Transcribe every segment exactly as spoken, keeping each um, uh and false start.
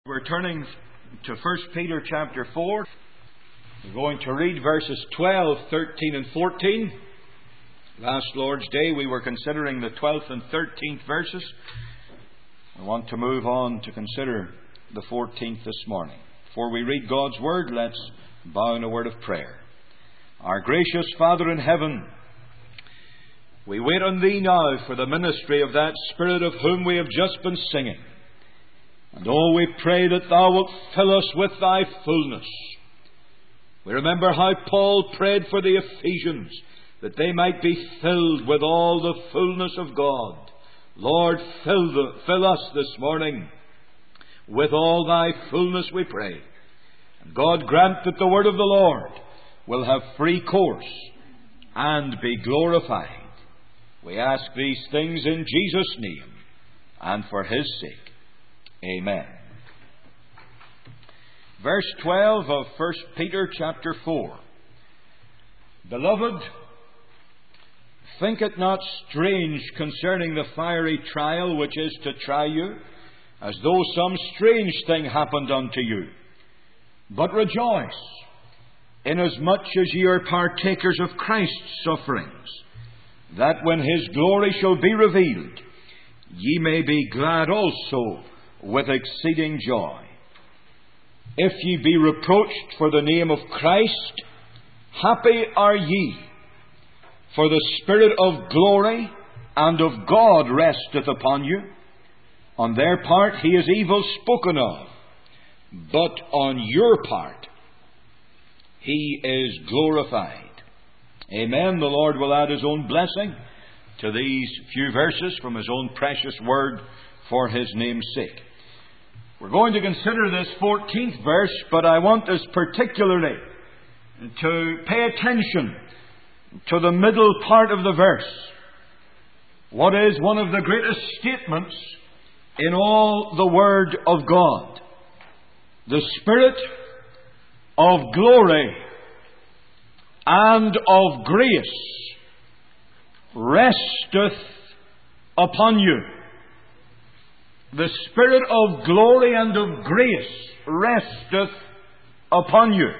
We're turning to First Peter chapter four. We're going to read verses twelve, thirteen and fourteen. Last Lord's Day we were considering the twelfth and thirteenth verses. I want to move on to consider the fourteenth this morning. Before we read God's Word, let's bow in a word of prayer. Our gracious Father in heaven, we wait on Thee now for the ministry of that Spirit of whom we have just been singing. And oh, we pray that Thou wilt fill us with Thy fullness. We remember how Paul prayed for the Ephesians, that they might be filled with all the fullness of God. Lord, fill, the, fill us this morning with all Thy fullness, we pray. And God, grant that the word of the Lord will have free course and be glorified. We ask these things in Jesus' name and for His sake. Amen. Verse twelve of First Peter chapter four. Beloved, think it not strange concerning the fiery trial which is to try you, as though some strange thing happened unto you. But rejoice, inasmuch as ye are partakers of Christ's sufferings, that when His glory shall be revealed, ye may be glad also with exceeding joy. If ye be reproached for the name of Christ, happy are ye, for the Spirit of glory and of God resteth upon you. On their part He is evil spoken of, but on your part He is glorified. Amen. The Lord will add His own blessing to these few verses from His own precious word for His name's sake. We're going to consider this fourteenth verse, but I want us particularly to pay attention to the middle part of the verse. What is one of the greatest statements in all the Word of God? The Spirit of glory and of grace resteth upon you. The Spirit of glory and of grace resteth upon you.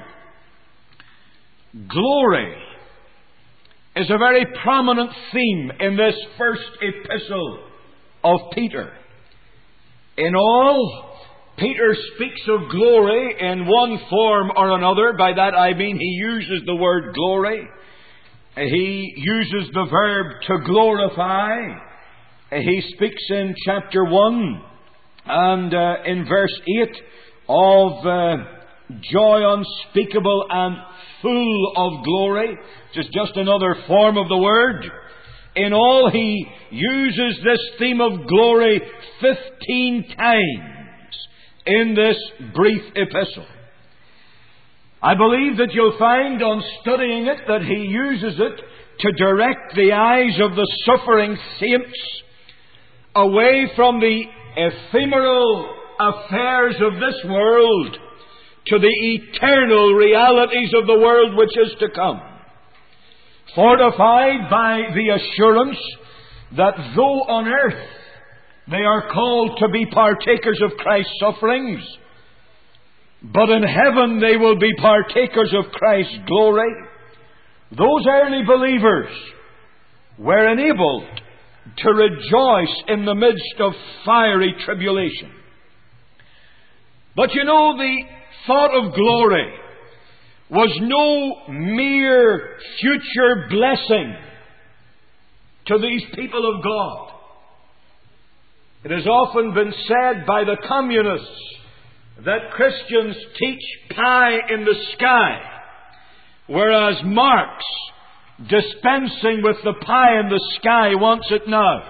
Glory is a very prominent theme in this first epistle of Peter. In all, Peter speaks of glory in one form or another. By that I mean he uses the word glory. He uses the verb to glorify. He speaks in chapter one and uh, in verse eight of uh, joy unspeakable and full of glory, which is just another form of the word. In all, he uses this theme of glory fifteen times in this brief epistle. I believe that you'll find on studying it that he uses it to direct the eyes of the suffering saints away from the ephemeral affairs of this world to the eternal realities of the world which is to come. Fortified by the assurance that though on earth they are called to be partakers of Christ's sufferings, but in heaven they will be partakers of Christ's glory, those early believers were enabled to rejoice in the midst of fiery tribulation. But you know, the thought of glory was no mere future blessing to these people of God. It has often been said by the communists that Christians teach pie in the sky, whereas Marx, dispensing with the pie in the sky, wants it now.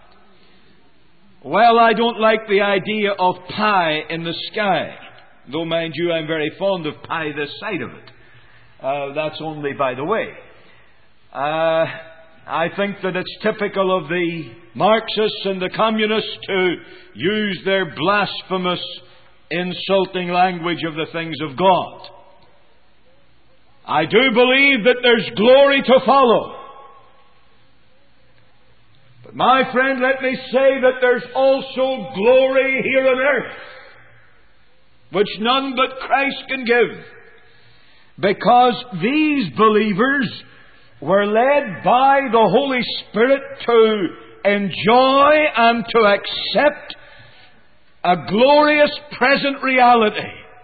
Well, I don't like the idea of pie in the sky. Though, mind you, I'm very fond of pie this side of it. Uh, that's only by the way. Uh, I think that it's typical of the Marxists and the communists to use their blasphemous, insulting language of the things of God. I do believe that there's glory to follow. But my friend, let me say that there's also glory here on earth. which none but Christ can give. Because these believers were led by the Holy Spirit to enjoy and to accept a glorious present reality.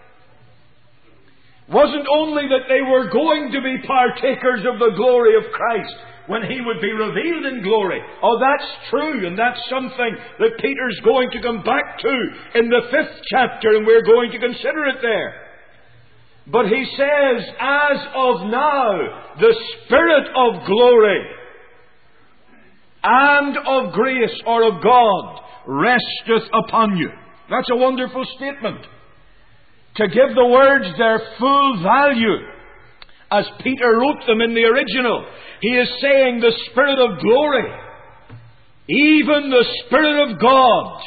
It wasn't only that they were going to be partakers of the glory of Christ when He would be revealed in glory. Oh, that's true, and that's something that Peter's going to come back to in the fifth chapter, and we're going to consider it there. But he says, as of now, the Spirit of glory and of grace, or of God, resteth upon you. That's a wonderful statement. To give the words their full value, as Peter wrote them in the original, he is saying the Spirit of glory, even the Spirit of God,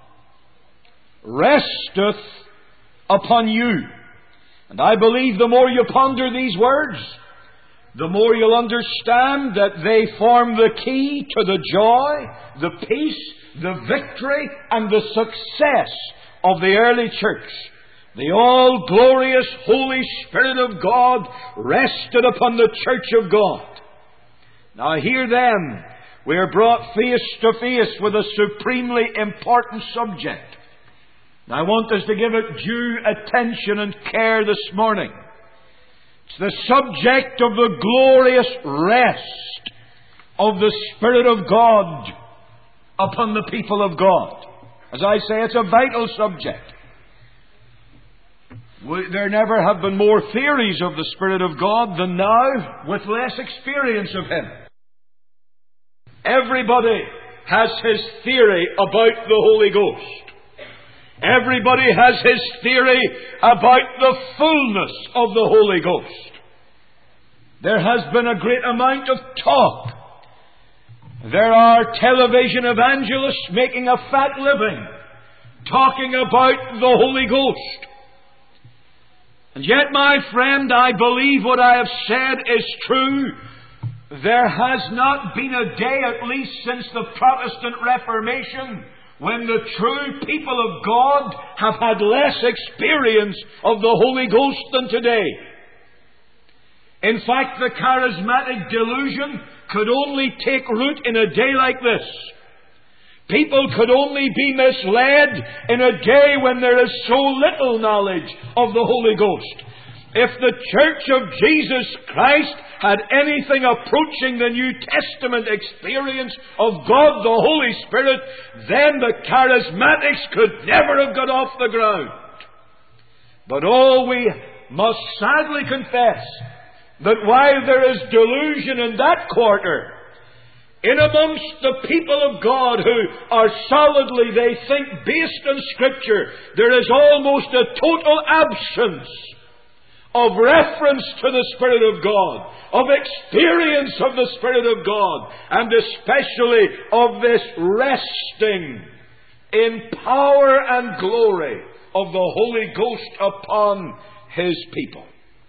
resteth upon you. And I believe the more you ponder these words, the more you'll understand that they form the key to the joy, the peace, the victory, and the success of the early church. The all-glorious Holy Spirit of God rested upon the church of God. Now here then, we are brought face to face with a supremely important subject. Now I want us to give it due attention and care this morning. It's the subject of the glorious rest of the Spirit of God upon the people of God. As I say, it's a vital subject. We, there never have been more theories of the Spirit of God than now, with less experience of Him. Everybody has his theory about the Holy Ghost. Everybody has his theory about the fullness of the Holy Ghost. There has been a great amount of talk. There are television evangelists making a fat living talking about the Holy Ghost. And yet, my friend, I believe what I have said is true. There has not been a day, at least since the Protestant Reformation, when the true people of God have had less experience of the Holy Ghost than today. In fact, the charismatic delusion could only take root in a day like this. People could only be misled in a day when there is so little knowledge of the Holy Ghost. If the Church of Jesus Christ had anything approaching the New Testament experience of God the Holy Spirit, then the charismatics could never have got off the ground. But all we must sadly confess, that while there is delusion in that quarter, in amongst the people of God who are solidly, they think, based on Scripture, there is almost a total absence of reference to the Spirit of God, of experience of the Spirit of God, and especially of this resting in power and glory of the Holy Ghost upon His people.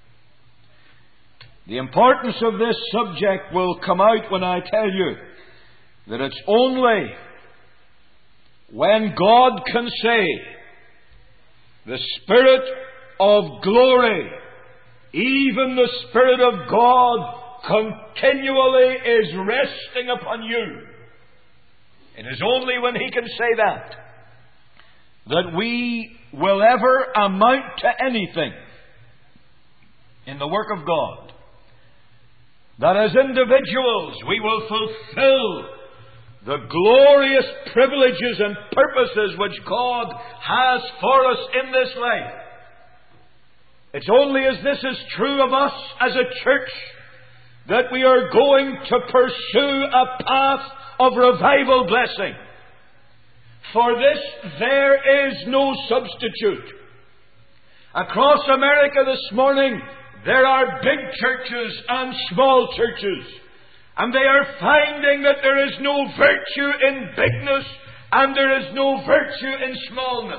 The importance of this subject will come out when I tell you that it's only when God can say, the Spirit of glory, even the Spirit of God, continually is resting upon you. It is only when He can say that, that we will ever amount to anything in the work of God. That as individuals we will fulfill the glorious privileges and purposes which God has for us in this life. It's only as this is true of us as a church that we are going to pursue a path of revival blessing. For this there is no substitute. Across America this morning, there are big churches and small churches, and they are finding that there is no virtue in bigness and there is no virtue in smallness.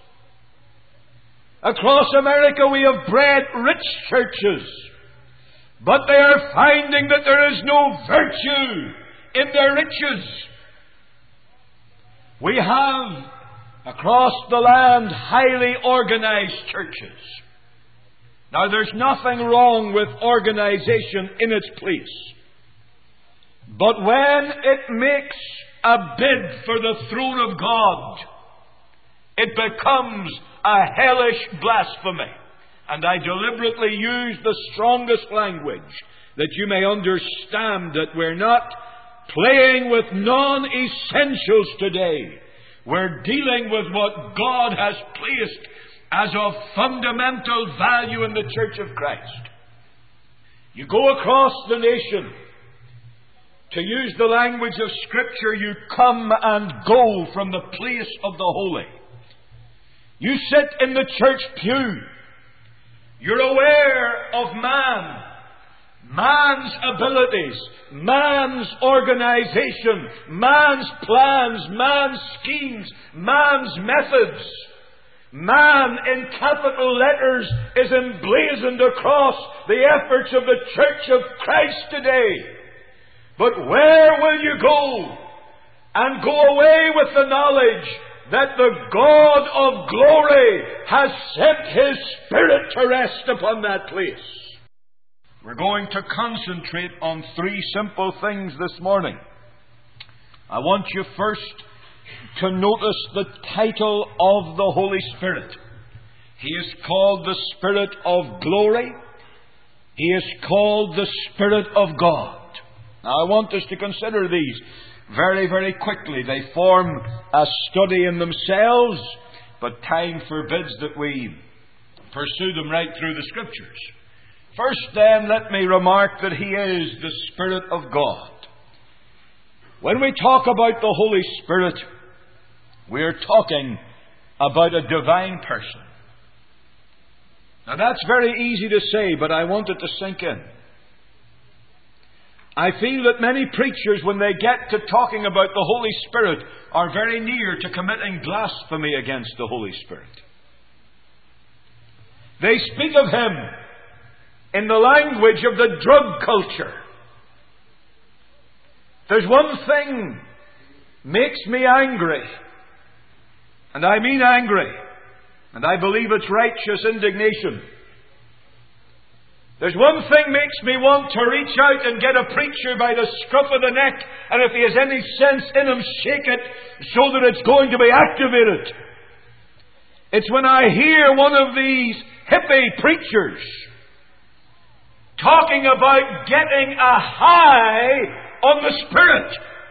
Across America we have bred rich churches, but they are finding that there is no virtue in their riches. We have across the land, highly organized churches. Now, there's nothing wrong with organization in its place. But when it makes a bid for the throne of God, it becomes a hellish blasphemy. And I deliberately use the strongest language that you may understand that we're not playing with non-essentials today. We're dealing with what God has placed as of fundamental value in the Church of Christ. You go across the nation, to use the language of Scripture, you come and go from the place of the holy. You sit in the church pew. You're aware of man, man's abilities, man's organization, man's plans, man's schemes, man's methods. Man in capital letters is emblazoned across the efforts of the Church of Christ today. But where will you go and go away with the knowledge that the God of glory has sent His Spirit to rest upon that place? We're going to concentrate on three simple things this morning. I want you first to notice the title of the Holy Spirit. He is called the Spirit of glory. He is called the Spirit of God. Now, I want us to consider these very, very quickly. They form a study in themselves, but time forbids that we pursue them right through the Scriptures. First, then, let me remark that He is the Spirit of God. When we talk about the Holy Spirit, we are talking about a divine person. Now, that's very easy to say, but I want it to sink in. I feel that many preachers, when they get to talking about the Holy Spirit, are very near to committing blasphemy against the Holy Spirit. They speak of Him in the language of the drug culture. There's one thing makes me angry, and I mean angry, and I believe it's righteous indignation. There's one thing makes me want to reach out and get a preacher by the scruff of the neck, and if he has any sense in him, shake it so that it's going to be activated. It's when I hear one of these hippie preachers talking about getting a high on the Spirit.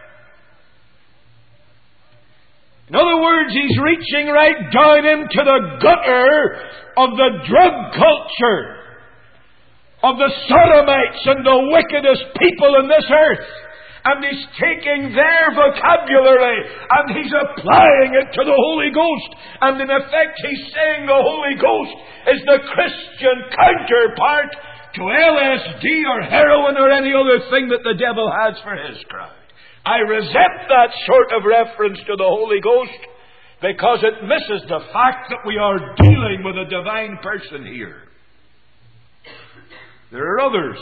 In other words, he's reaching right down into the gutter of the drug culture, of the sodomites and the wickedest people in this earth. And he's taking their vocabulary and he's applying it to the Holy Ghost. And in effect, he's saying the Holy Ghost is the Christian counterpart to L S D or heroin or any other thing that the devil has for his crowd. I resent that sort of reference to the Holy Ghost because it misses the fact that we are dealing with a divine person here. There are others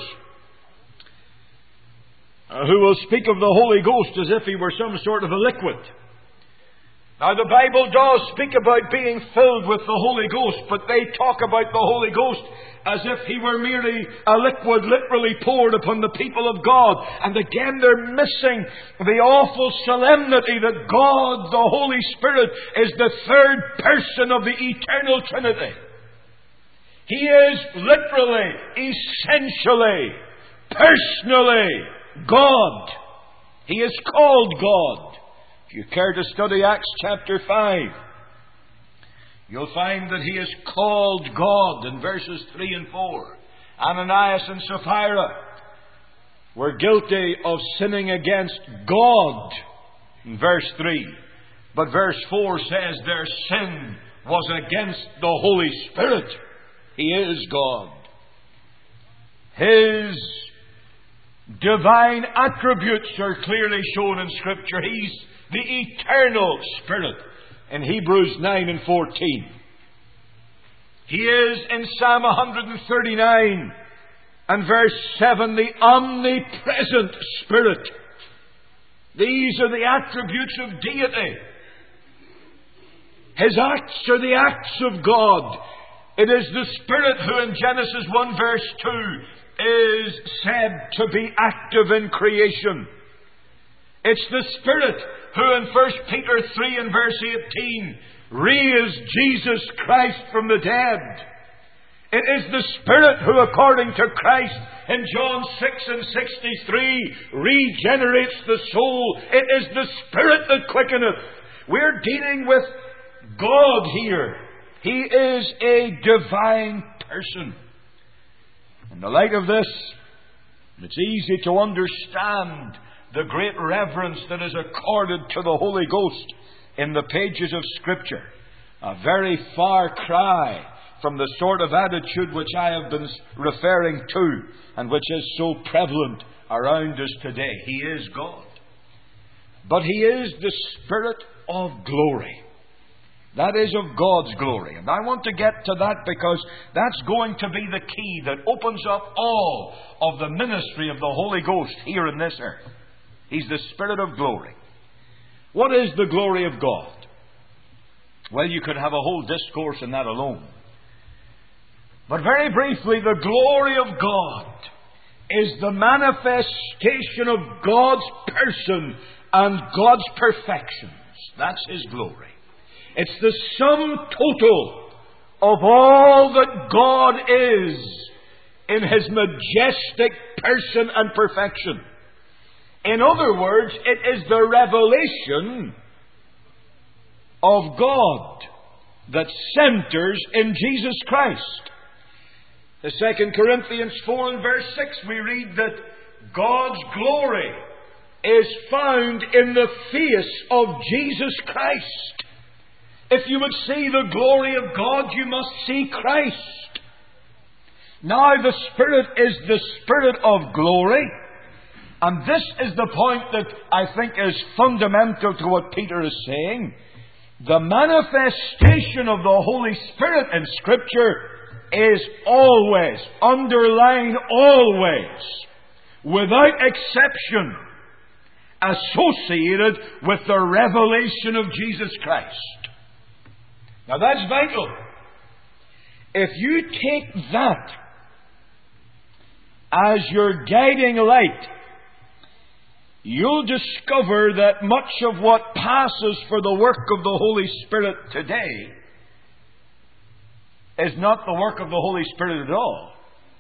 uh, who will speak of the Holy Ghost as if He were some sort of a liquid. Now, the Bible does speak about being filled with the Holy Ghost, but they talk about the Holy Ghost as if He were merely a liquid literally poured upon the people of God. And again, they're missing the awful solemnity that God, the Holy Spirit, is the third person of the eternal Trinity. He is literally, essentially, personally God. He is called God. If you care to study Acts chapter five, you'll find that He is called God in verses three and four. Ananias and Sapphira were guilty of sinning against God in verse three. But verse four says their sin was against the Holy Spirit. He is God. His divine attributes are clearly shown in Scripture. He's the eternal Spirit in Hebrews nine and fourteen. He is in Psalm one thirty-nine and verse seven the omnipresent Spirit. These are the attributes of deity. His acts are the acts of God. It is the Spirit who in Genesis one verse two is said to be active in creation. It's the Spirit who in First Peter three and verse eighteen raised Jesus Christ from the dead. It is the Spirit who, according to Christ in John six and sixty-three, regenerates the soul. It is the Spirit that quickeneth. We're dealing with God here. He is a divine person. In the light of this, it's easy to understand the great reverence that is accorded to the Holy Ghost in the pages of Scripture. A very far cry from the sort of attitude which I have been referring to and which is so prevalent around us today. He is God. But He is the Spirit of glory. That is of God's glory. And I want to get to that because that's going to be the key that opens up all of the ministry of the Holy Ghost here in this earth. He's the Spirit of glory. What is the glory of God? Well, you could have a whole discourse in that alone. But very briefly, the glory of God is the manifestation of God's person and God's perfections. That's His glory. It's the sum total of all that God is in His majestic person and perfection. In other words, it is the revelation of God that centers in Jesus Christ. In Second Corinthians four and verse six, we read that God's glory is found in the face of Jesus Christ. If you would see the glory of God, you must see Christ. Now the Spirit is the Spirit of glory. And this is the point that I think is fundamental to what Peter is saying. The manifestation of the Holy Spirit in Scripture is always, underline always, without exception, associated with the revelation of Jesus Christ. Now that's vital. If you take that as your guiding light, you'll discover that much of what passes for the work of the Holy Spirit today is not the work of the Holy Spirit at all.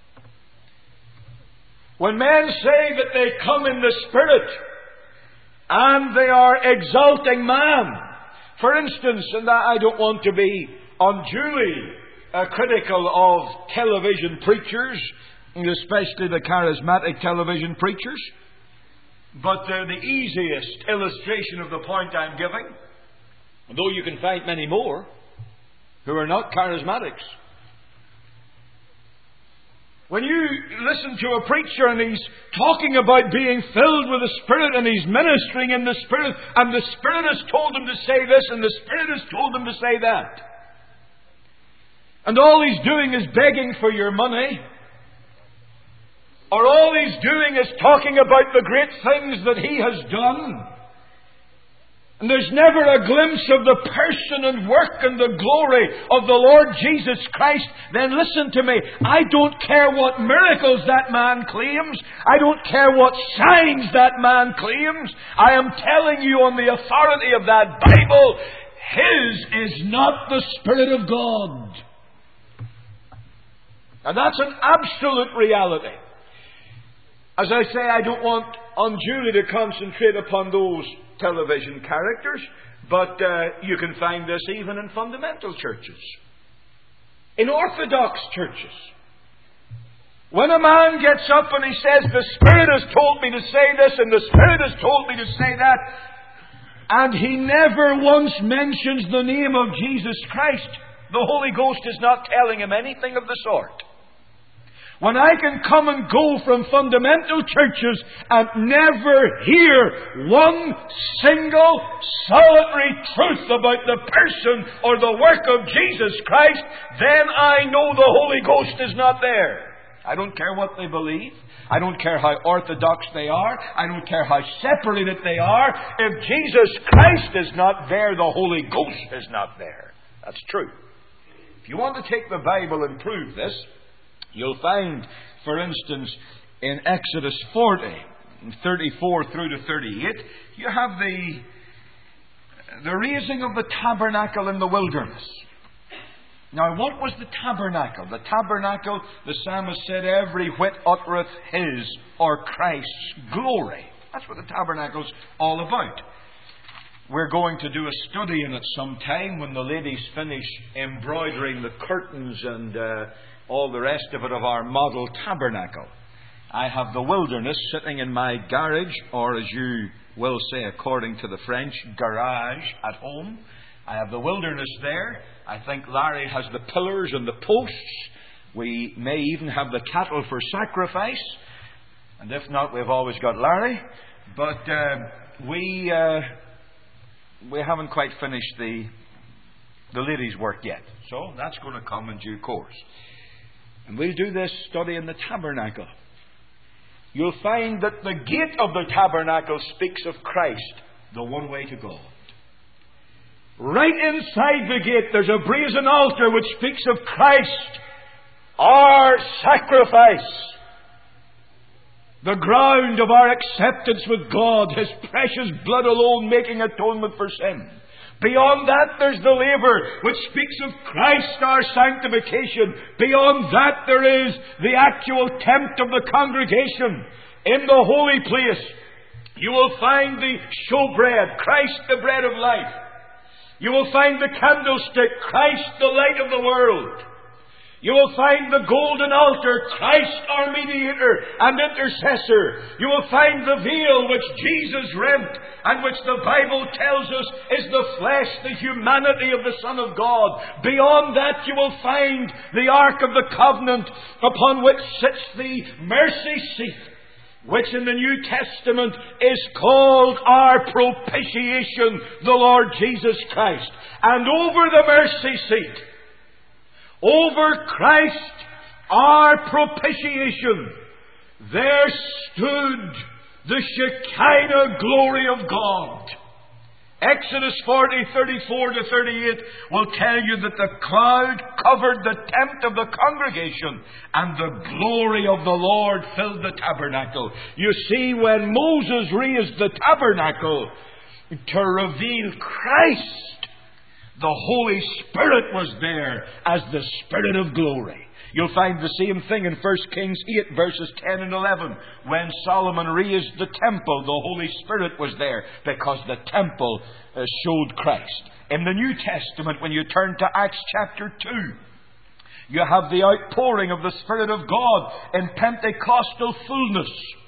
When men say that they come in the Spirit and they are exalting man, for instance, and I don't want to be unduly uh, critical of television preachers, and especially the charismatic television preachers, but they're the easiest illustration of the point I'm giving, though you can find many more who are not charismatics. When you listen to a preacher and he's talking about being filled with the Spirit and he's ministering in the Spirit, and the Spirit has told him to say this and the Spirit has told him to say that, and all he's doing is begging for your money, or all he's doing is talking about the great things that he has done, and there's never a glimpse of the person and work and the glory of the Lord Jesus Christ, then listen to me. I don't care what miracles that man claims. I don't care what signs that man claims. I am telling you on the authority of that Bible, his is not the Spirit of God. And that's an absolute reality. As I say, I don't want unduly to concentrate upon those television characters, but uh, you can find this even in fundamental churches, in Orthodox churches. When a man gets up and he says, the Spirit has told me to say this and the Spirit has told me to say that, and he never once mentions the name of Jesus Christ, the Holy Ghost is not telling him anything of the sort. When I can come and go from fundamental churches and never hear one single solitary truth about the person or the work of Jesus Christ, then I know the Holy Ghost is not there. I don't care what they believe. I don't care how orthodox they are. I don't care how separated they are. If Jesus Christ is not there, the Holy Ghost is not there. That's true. If you want to take the Bible and prove this, you'll find, for instance, in Exodus forty, thirty-four through to thirty-eight, you have the, the raising of the tabernacle in the wilderness. Now, what was the tabernacle? The tabernacle, the psalmist said, every whit uttereth his or Christ's glory. That's what the tabernacle's all about. We're going to do a study in it sometime when the ladies finish embroidering the curtains and uh, all the rest of it of our model tabernacle. I have the wilderness sitting in my garage, or as you will say according to the French, garage at home. I have the wilderness there. I think Larry has the pillars and the posts. We may even have the cattle for sacrifice. And if not, we've always got Larry. But uh, we uh, we haven't quite finished the, the ladies' work yet. So that's going to come in due course. And we'll do this study in the tabernacle. You'll find that the gate of the tabernacle speaks of Christ, the one way to God. Right inside the gate there's a brazen altar which speaks of Christ, our sacrifice. The ground of our acceptance with God, His precious blood alone making atonement for sin. Beyond that there's the laver which speaks of Christ, our sanctification. Beyond that there is the actual tent of the congregation. In the holy place you will find the showbread, Christ the bread of life. You will find the candlestick, Christ the light of the world. You will find the golden altar, Christ our mediator and intercessor. You will find the veil which Jesus rent and which the Bible tells us is the flesh, the humanity of the Son of God. Beyond that you will find the Ark of the Covenant upon which sits the mercy seat, which in the New Testament is called our propitiation, the Lord Jesus Christ. And over the mercy seat, over Christ, our propitiation, there stood the Shekinah glory of God. Exodus forty, thirty-four to thirty-eight will tell you that the cloud covered the tent of the congregation and the glory of the Lord filled the tabernacle. You see, when Moses raised the tabernacle to reveal Christ, the Holy Spirit was there as the Spirit of glory. You'll find the same thing in First Kings eight, verses ten and eleven. When Solomon raised the temple, the Holy Spirit was there because the temple uh, showed Christ. In the New Testament, when you turn to Acts chapter two, you have the outpouring of the Spirit of God in Pentecostal fullness.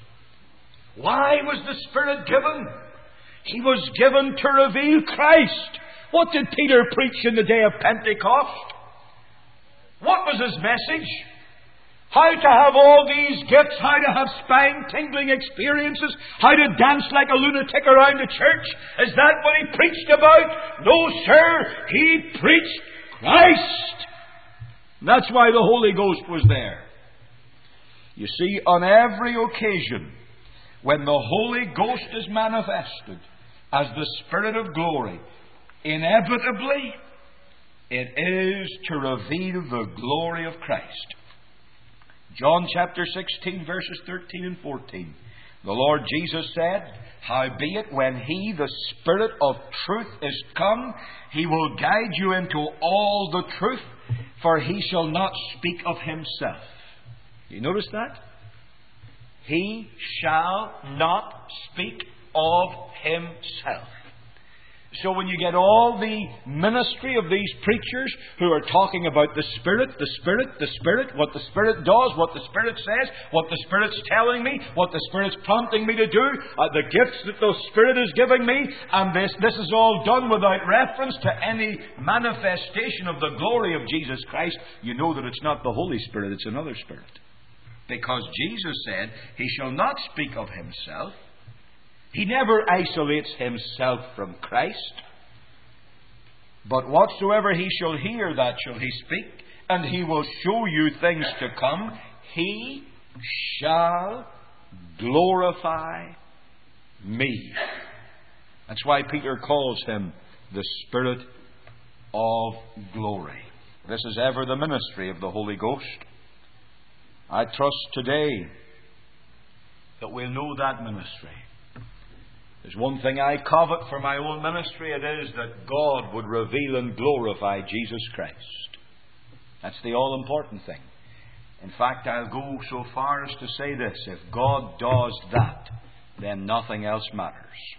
Why was the Spirit given? He was given to reveal Christ. What did Peter preach in the day of Pentecost? What was his message? How to have all these gifts, how to have spine-tingling experiences, how to dance like a lunatic around the church. Is that what he preached about? No, sir. He preached Christ. And that's why the Holy Ghost was there. You see, on every occasion, when the Holy Ghost is manifested as the Spirit of glory, inevitably, it is to reveal the glory of Christ. John chapter sixteen, verses thirteen and fourteen. The Lord Jesus said, "Howbeit, when He, the Spirit of truth, is come, He will guide you into all the truth, for He shall not speak of Himself." You notice that? He shall not speak of Himself. So when you get all the ministry of these preachers who are talking about the Spirit, the Spirit, the Spirit, what the Spirit does, what the Spirit says, what the Spirit's telling me, what the Spirit's prompting me to do, uh, the gifts that the Spirit is giving me, and this, this is all done without reference to any manifestation of the glory of Jesus Christ, you know that it's not the Holy Spirit, it's another Spirit. Because Jesus said, He shall not speak of Himself. He never isolates Himself from Christ. But whatsoever He shall hear, that shall He speak, and He will show you things to come. He shall glorify me. That's why Peter calls Him the Spirit of glory. This is ever the ministry of the Holy Ghost. I trust today that we'll know that ministry. There's one thing I covet for my own ministry. It is that God would reveal and glorify Jesus Christ. That's the all-important thing. In fact, I'll go so far as to say this: if God does that, then nothing else matters.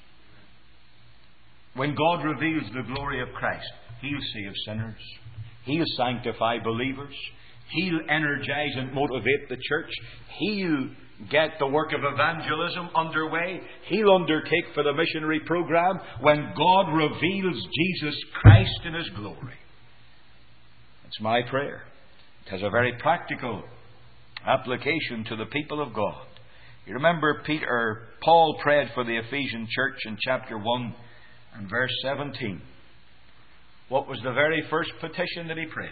When God reveals the glory of Christ, He'll save sinners. He'll sanctify believers. He'll energize and motivate the church. He'll get the work of evangelism underway. He'll undertake for the missionary program when God reveals Jesus Christ in His glory. It's my prayer. It has a very practical application to the people of God. You remember Peter, Paul prayed for the Ephesian church in chapter one and verse seventeen. What was the very first petition that he prayed?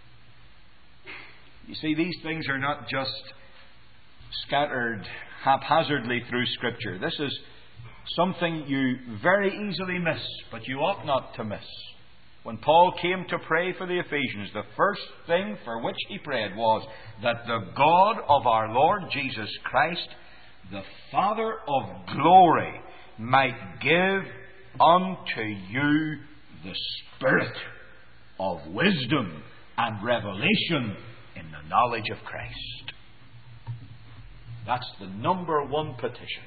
You see, these things are not just scattered haphazardly through Scripture. This is something you very easily miss, but you ought not to miss. When Paul came to pray for the Ephesians, the first thing for which he prayed was that the God of our Lord Jesus Christ, the Father of glory, might give unto you the Spirit of wisdom and revelation in the knowledge of Christ. That's the number one petition.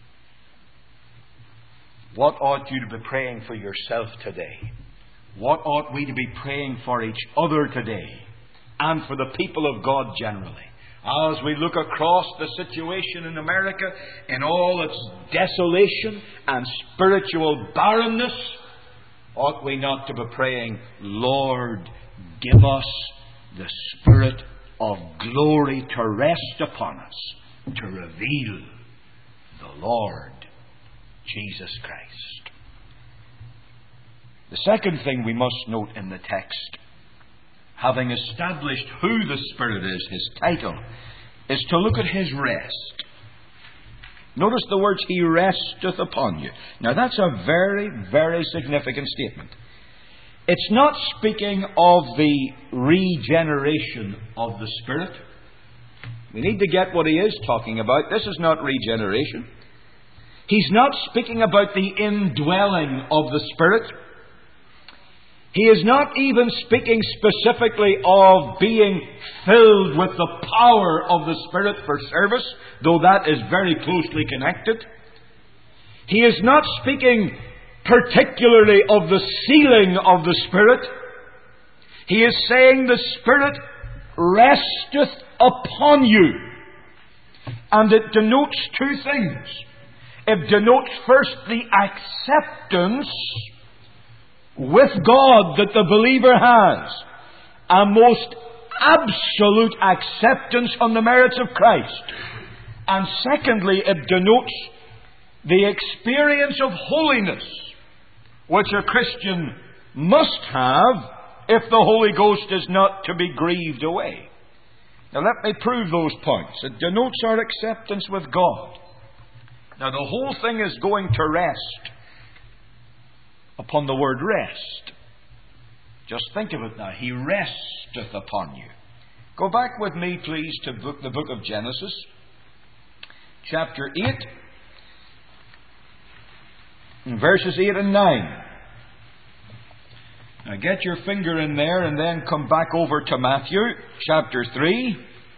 What ought you to be praying for yourself today? What ought we to be praying for each other today? And for the people of God generally? As we look across the situation in America in all its desolation and spiritual barrenness, ought we not to be praying, Lord, give us the Spirit of glory to rest upon us, to reveal the Lord Jesus Christ. The second thing we must note in the text, having established who the Spirit is, His title, is to look at His rest. Notice the words, He resteth upon you. Now that's a very, very significant statement. It's not speaking of the regeneration of the Spirit. We need to get what he is talking about. This is not regeneration. He's not speaking about the indwelling of the Spirit. He is not even speaking specifically of being filled with the power of the Spirit for service, though that is very closely connected. He is not speaking particularly of the sealing of the Spirit. He is saying the Spirit resteth upon you. And it denotes two things. It denotes first the acceptance with God that the believer has, a most absolute acceptance on the merits of Christ. And secondly, it denotes the experience of holiness which a Christian must have if the Holy Ghost is not to be grieved away. Now let me prove those points. It denotes our acceptance with God. Now the whole thing is going to rest upon the word rest. Just think of it now. He resteth upon you. Go back with me, please, to book, the book of Genesis, chapter eight, verses eight and nine. Now get your finger in there and then come back over to Matthew, chapter three,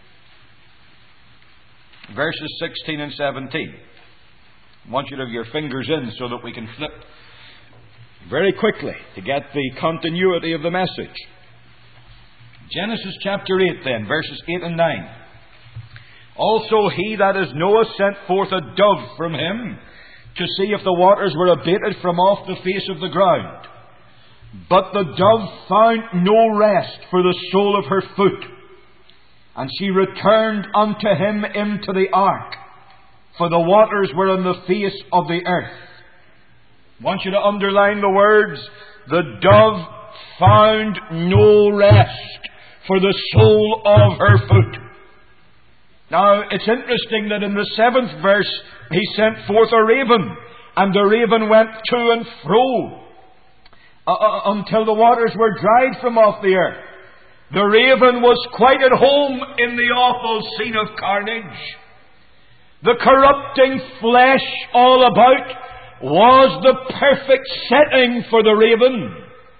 verses sixteen and seventeen. I want you to have your fingers in so that we can flip very quickly to get the continuity of the message. Genesis chapter eight then, verses eight and nine. Also he, that is Noah, sent forth a dove from him to see if the waters were abated from off the face of the ground. But the dove found no rest for the sole of her foot. And she returned unto him into the ark, for the waters were on the face of the earth. I want you to underline the words, the dove found no rest for the sole of her foot. Now, it's interesting that in the seventh verse, He sent forth a raven, and the raven went to and fro uh, uh, until the waters were dried from off the earth. The raven was quite at home in the awful scene of carnage. The corrupting flesh all about was the perfect setting for the raven.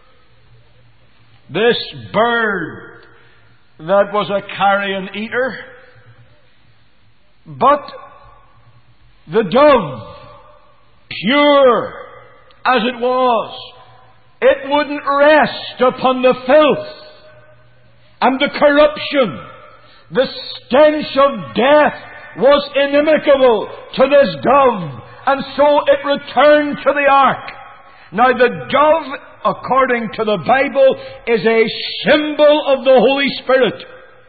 This bird that was a carrion eater. But the dove, pure as it was, it wouldn't rest upon the filth and the corruption. The stench of death was inimical to this dove, and so it returned to the ark. Now the dove, according to the Bible, is a symbol of the Holy Spirit.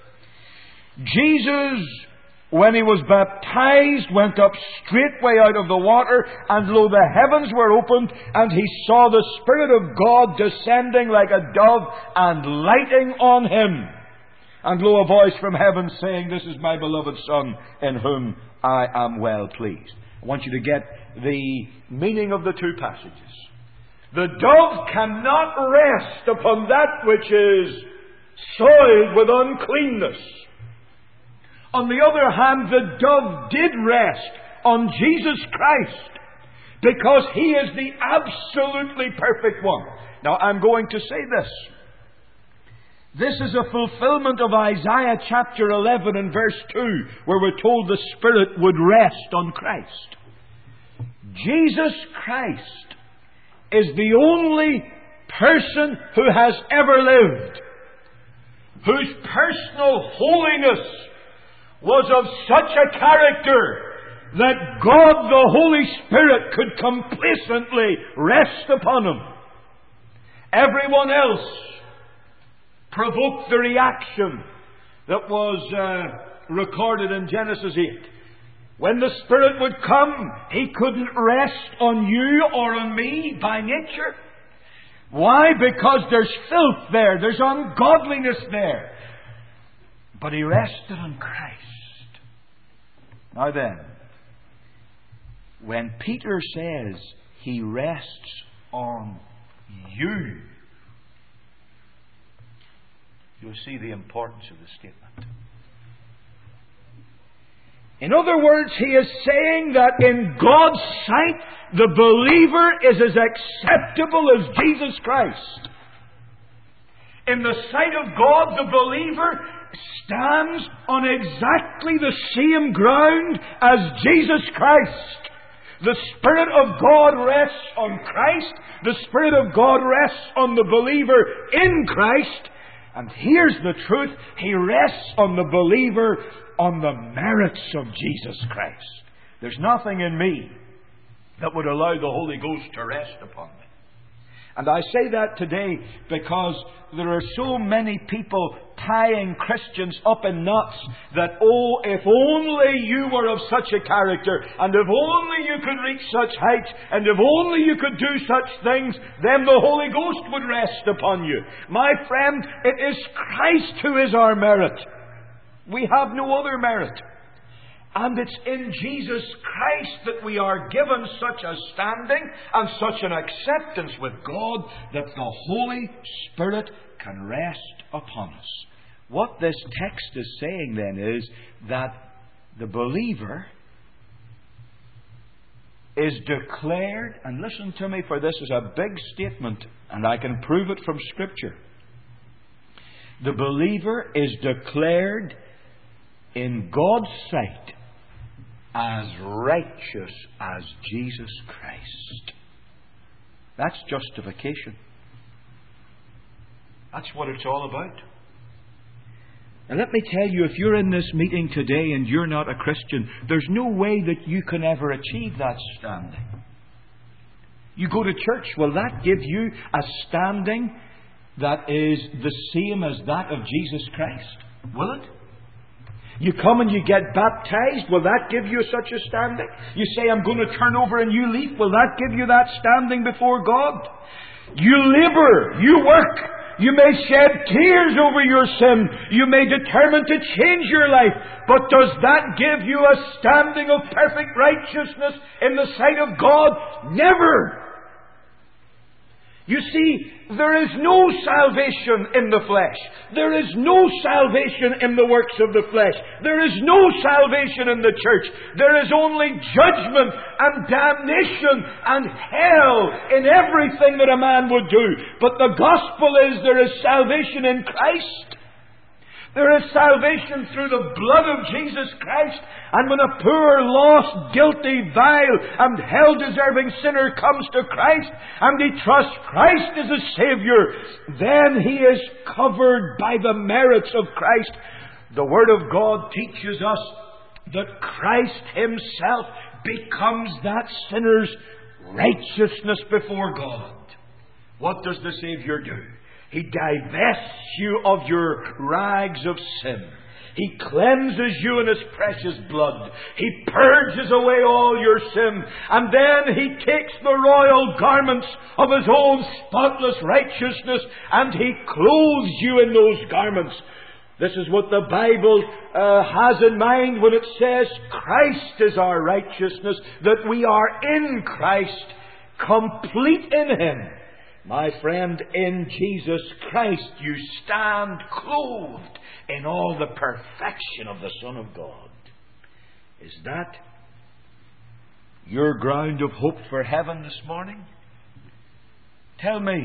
Jesus, when He was baptized, went up straightway out of the water, and lo, the heavens were opened, and He saw the Spirit of God descending like a dove and lighting on Him. And lo, a voice from heaven saying, "This is my beloved Son, in whom I am well pleased." I want you to get the meaning of the two passages. The dove cannot rest upon that which is soiled with uncleanness. On the other hand, the dove did rest on Jesus Christ, because He is the absolutely perfect one. Now, I'm going to say this. This is a fulfillment of Isaiah chapter eleven and verse two, where we're told the Spirit would rest on Christ. Jesus Christ is the only person who has ever lived whose personal holiness was of such a character that God the Holy Spirit could complacently rest upon Him. Everyone else provoked the reaction that was uh, recorded in Genesis eight. When the Spirit would come, He couldn't rest on you or on me by nature. Why? Because there's filth there, there's ungodliness there. But He rested on Christ. Now then, when Peter says He rests on you, you'll see the importance of the statement. In other words, he is saying that in God's sight, the believer is as acceptable as Jesus Christ. In the sight of God, the believer stands on exactly the same ground as Jesus Christ. The Spirit of God rests on Christ. The Spirit of God rests on the believer in Christ. And here's the truth. He rests on the believer on the merits of Jesus Christ. There's nothing in me that would allow the Holy Ghost to rest upon me. And I say that today because there are so many people tying Christians up in knots that, oh, if only you were of such a character, and if only you could reach such heights, and if only you could do such things, then the Holy Ghost would rest upon you. My friend, it is Christ who is our merit. We have no other merit. And it's in Jesus Christ that we are given such a standing and such an acceptance with God that the Holy Spirit can rest upon us. What this text is saying then is that the believer is declared, and listen to me, for this is a big statement, and I can prove it from Scripture. The believer is declared in God's sight as righteous as Jesus Christ. That's justification. That's what it's all about. And let me tell you, if you're in this meeting today and you're not a Christian, there's no way that you can ever achieve that standing. You go to church, will that give you a standing that is the same as that of Jesus Christ? Will it? You come and you get baptized, will that give you such a standing? You say, I'm going to turn over a new leaf, will that give you that standing before God? You labour, you work, You may shed tears over your sin. You may determine to change your life. But does that give you a standing of perfect righteousness in the sight of God? Never! You see, there is no salvation in the flesh. There is no salvation in the works of the flesh. There is no salvation in the church. There is only judgment and damnation and hell in everything that a man would do. But the gospel is there is salvation in Christ. There is salvation through the blood of Jesus Christ. And when a poor, lost, guilty, vile, and hell-deserving sinner comes to Christ, and he trusts Christ as a Saviour, then he is covered by the merits of Christ. The Word of God teaches us that Christ Himself becomes that sinner's righteousness before God. What does the Saviour do? He divests you of your rags of sin. He cleanses you in His precious blood. He purges away all your sin. And then He takes the royal garments of His own spotless righteousness and He clothes you in those garments. This is what the Bible uh, has in mind when it says Christ is our righteousness, that we are in Christ, complete in Him. My friend, in Jesus Christ you stand clothed in all the perfection of the Son of God. Is that your ground of hope for heaven this morning? Tell me,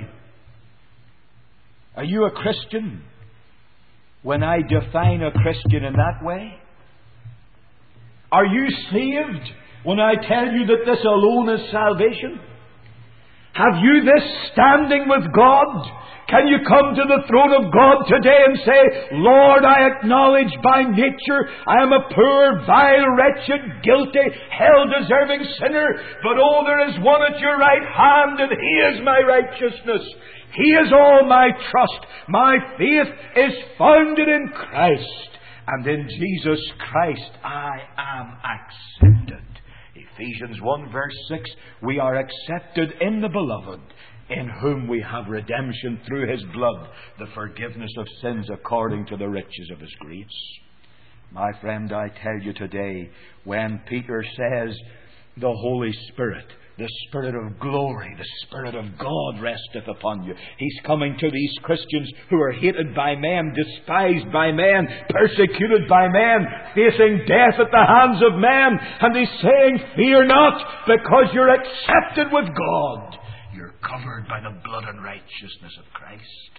are you a Christian when I define a Christian in that way? Are you saved when I tell you that this alone is salvation? Have you this standing with God? Can you come to the throne of God today and say, Lord, I acknowledge by nature I am a poor, vile, wretched, guilty, hell-deserving sinner, but oh, there is one at your right hand and He is my righteousness. He is all my trust. My faith is founded in Christ, and in Jesus Christ I am accepted. Ephesians one verse six, we are accepted in the Beloved, in whom we have redemption through His blood, the forgiveness of sins according to the riches of His grace. My friend, I tell you today, when Peter says, the Holy Spirit, the Spirit of glory, the Spirit of God resteth upon you. He's coming to these Christians who are hated by men, despised by men, persecuted by men, facing death at the hands of men. And He's saying, fear not, because you're accepted with God. You're covered by the blood and righteousness of Christ.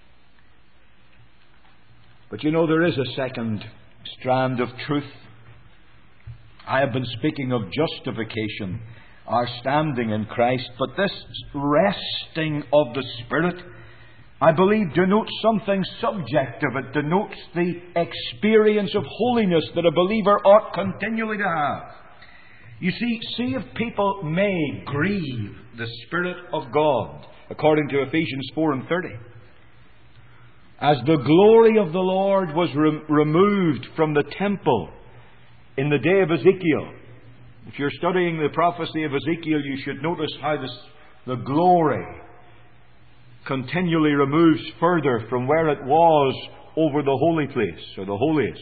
But you know, there is a second strand of truth. I have been speaking of justification, our standing in Christ, but this resting of the Spirit, I believe, denotes something subjective. It denotes the experience of holiness that a believer ought continually to have. You see, saved people may grieve the Spirit of God, according to Ephesians four and thirty. As the glory of the Lord was re- removed from the temple in the day of Ezekiel. If you're studying the prophecy of Ezekiel, you should notice how this, the glory continually removes further from where it was over the holy place, or the holiest.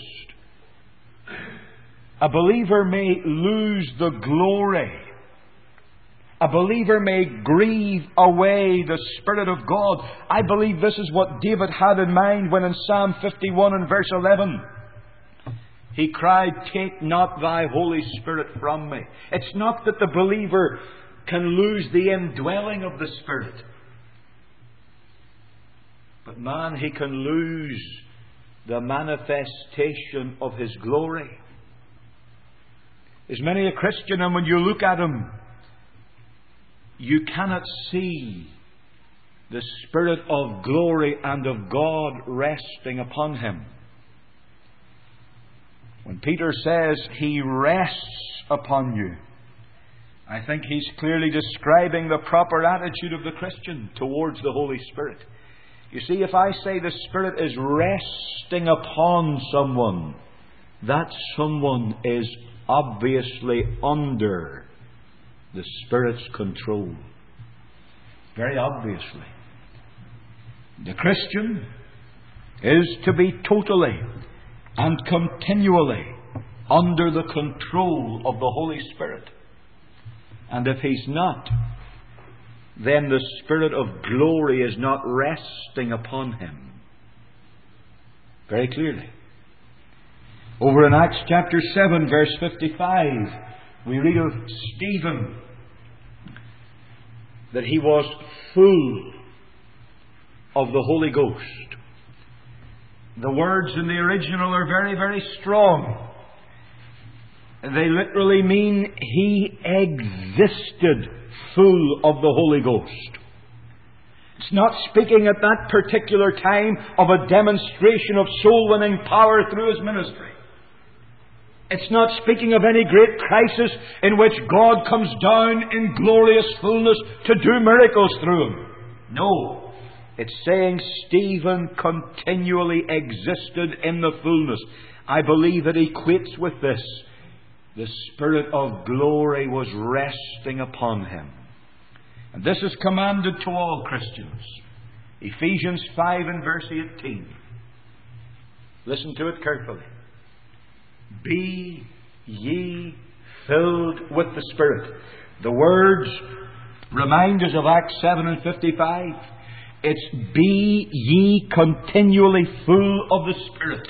A believer may lose the glory. A believer may grieve away the Spirit of God. I believe this is what David had in mind when in Psalm fifty-one and verse eleven, he cried, take not thy Holy Spirit from me. It's not that the believer can lose the indwelling of the Spirit, but man, he can lose the manifestation of His glory. Is many a Christian, and when you look at him, you cannot see the Spirit of glory and of God resting upon him. When Peter says He rests upon you, I think he's clearly describing the proper attitude of the Christian towards the Holy Spirit. You see, if I say the Spirit is resting upon someone, that someone is obviously under the Spirit's control. Very obviously. The Christian is to be totally and continually under the control of the Holy Spirit. And if he's not, then the Spirit of glory is not resting upon him. Very clearly. Over in Acts chapter seven, verse fifty-five, we read of Stephen that he was full of the Holy Ghost. The words in the original are very, very strong. They literally mean he existed full of the Holy Ghost. It's not speaking at that particular time of a demonstration of soul-winning power through his ministry. It's not speaking of any great crisis in which God comes down in glorious fullness to do miracles through him. No. It's saying Stephen continually existed in the fullness. I believe it equates with this. The Spirit of glory was resting upon him. And this is commanded to all Christians. Ephesians five and verse eighteen. Listen to it carefully. Be ye filled with the Spirit. The words remind us of Acts seven and fifty-five. It's be ye continually full of the Spirit.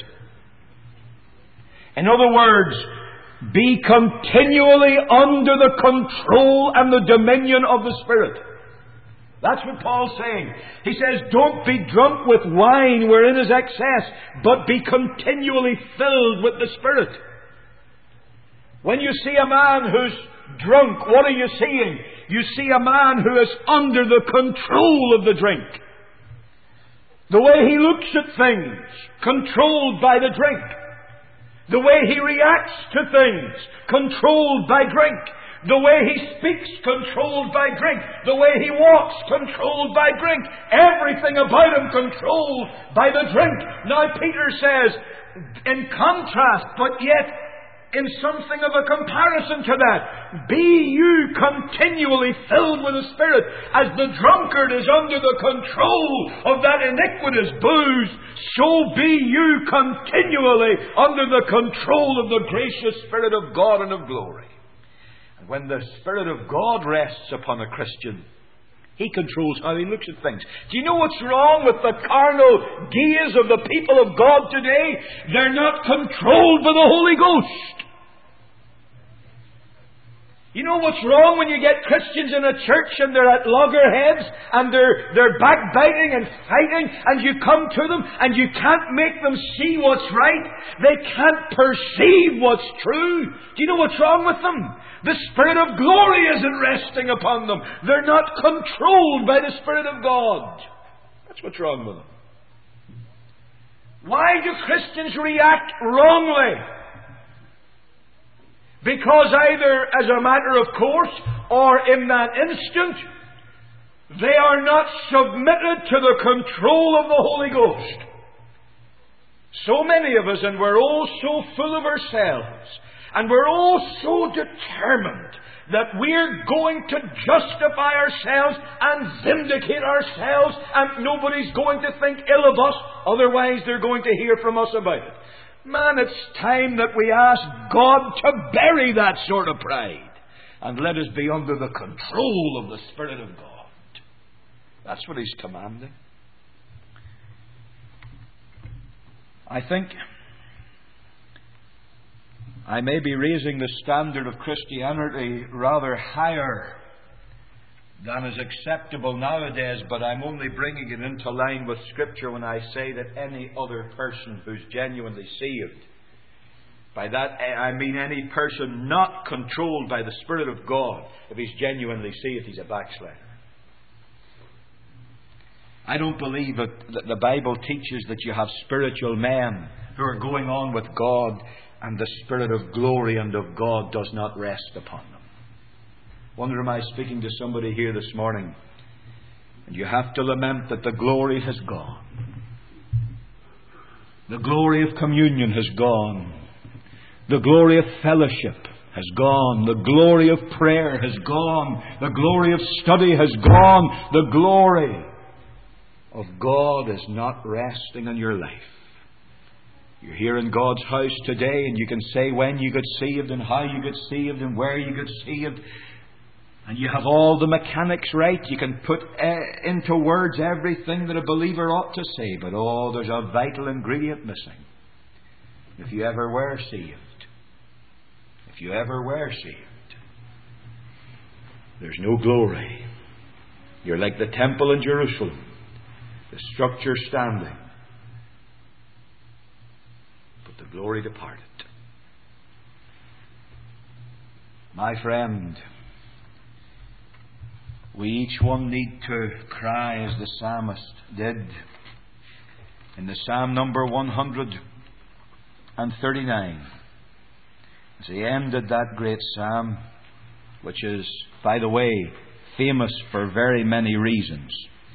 In other words, be continually under the control and the dominion of the Spirit. That's what Paul's saying. He says, don't be drunk with wine wherein is excess, but be continually filled with the Spirit. When you see a man who's drunk, what are you seeing? You see a man who is under the control of the drink. The way he looks at things, controlled by the drink. The way he reacts to things, controlled by drink. The way he speaks, controlled by drink. The way he walks, controlled by drink. Everything about him controlled by the drink. Now Peter says, in contrast, but yet in something of a comparison to that, be you continually filled with the Spirit. As the drunkard is under the control of that iniquitous booze, so be you continually under the control of the gracious Spirit of God and of glory. And when the Spirit of God rests upon a Christian, he controls how he looks at things. Do you know what's wrong with the carnal gaze of the people of God today? They're not controlled by the Holy Ghost. You know what's wrong when you get Christians in a church and they're at loggerheads and they're, they're backbiting and fighting, and you come to them and you can't make them see what's right. They can't perceive what's true. Do you know what's wrong with them? The Spirit of glory isn't resting upon them. They're not controlled by the Spirit of God. That's what's wrong with them. Why do Christians react wrongly? Because either as a matter of course or in that instant, they are not submitted to the control of the Holy Ghost. So many of us, and we're all so full of ourselves, and we're all so determined that we're going to justify ourselves and vindicate ourselves, and nobody's going to think ill of us, otherwise they're going to hear from us about it. Man, it's time that we ask God to bury that sort of pride and let us be under the control of the Spirit of God. That's what He's commanding. I think I may be raising the standard of Christianity rather higher than is acceptable nowadays, but I'm only bringing it into line with Scripture when I say that any other person who's genuinely saved, by that I mean any person not controlled by the Spirit of God, if he's genuinely saved, he's a backslider. I don't believe that the Bible teaches that you have spiritual men who are going on with God and the Spirit of glory and of God does not rest upon them. Wonder, am I speaking to somebody here this morning? And you have to lament that the glory has gone. The glory of communion has gone. The glory of fellowship has gone. The glory of prayer has gone. The glory of study has gone. The glory of God is not resting on your life. You're here in God's house today, and you can say when you got saved and how you got saved and where you got saved. And you have all the mechanics right. You can put uh, into words everything that a believer ought to say. But oh, there's a vital ingredient missing. If you ever were saved, if you ever were saved, there's no glory. You're like the temple in Jerusalem, the structure standing, but the glory departed. My friend, we each one need to cry as the psalmist did in the Psalm number one hundred thirty-nine. As he ended that great psalm, which is, by the way, famous for very many reasons.